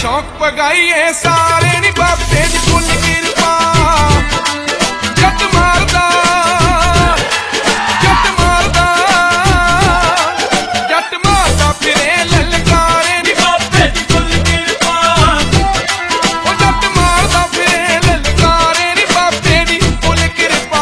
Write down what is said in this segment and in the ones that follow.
शौक पगाइए सारे नी बाबे दी फुल किरपा जट मारदा फिरे ललकारे नी बाबे दी फुल किरपा ओ जट मारदा फिरे ललकारे नी बाबे दी फुल किरपा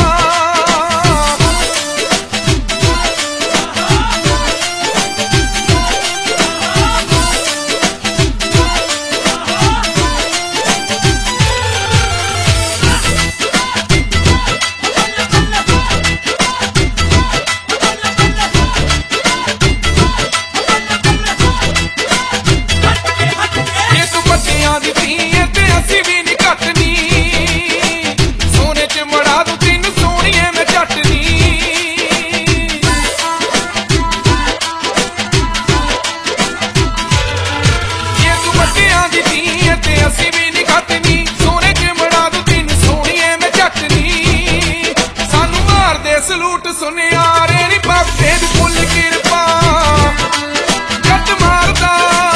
सलूट सुनियारे नी बाबे दी फुल किरपा जट मारदा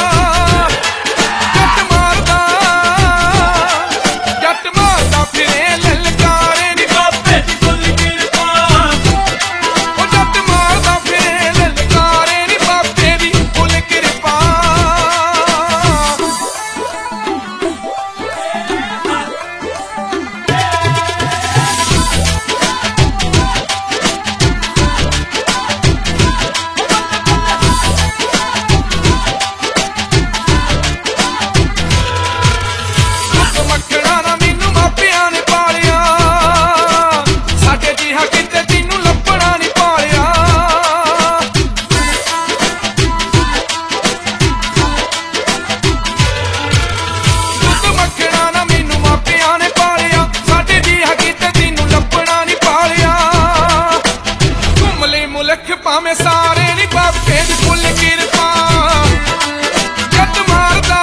फिरे ललकारे नी बाबे दी फुल किरपा ओ जट मारदा फिरे ललकारे नी बाबे दी फुल किरपा भावें सारे नी बाबे दी फुल किरपा जट मारदा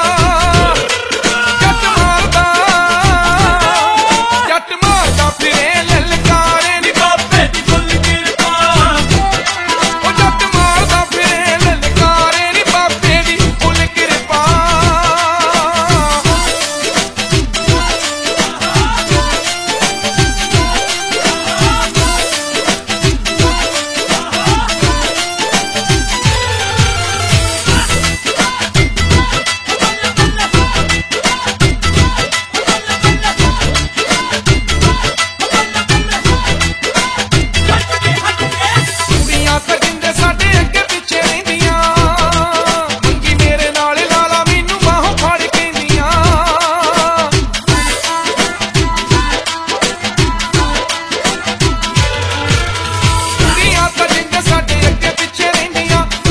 फिरे ललकारे नी बाबे दी फुल किरपा ओ जट मारदा फिरे ललकारे नी बाबे दी फुल किरपा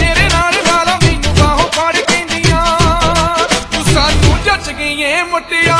मुटिया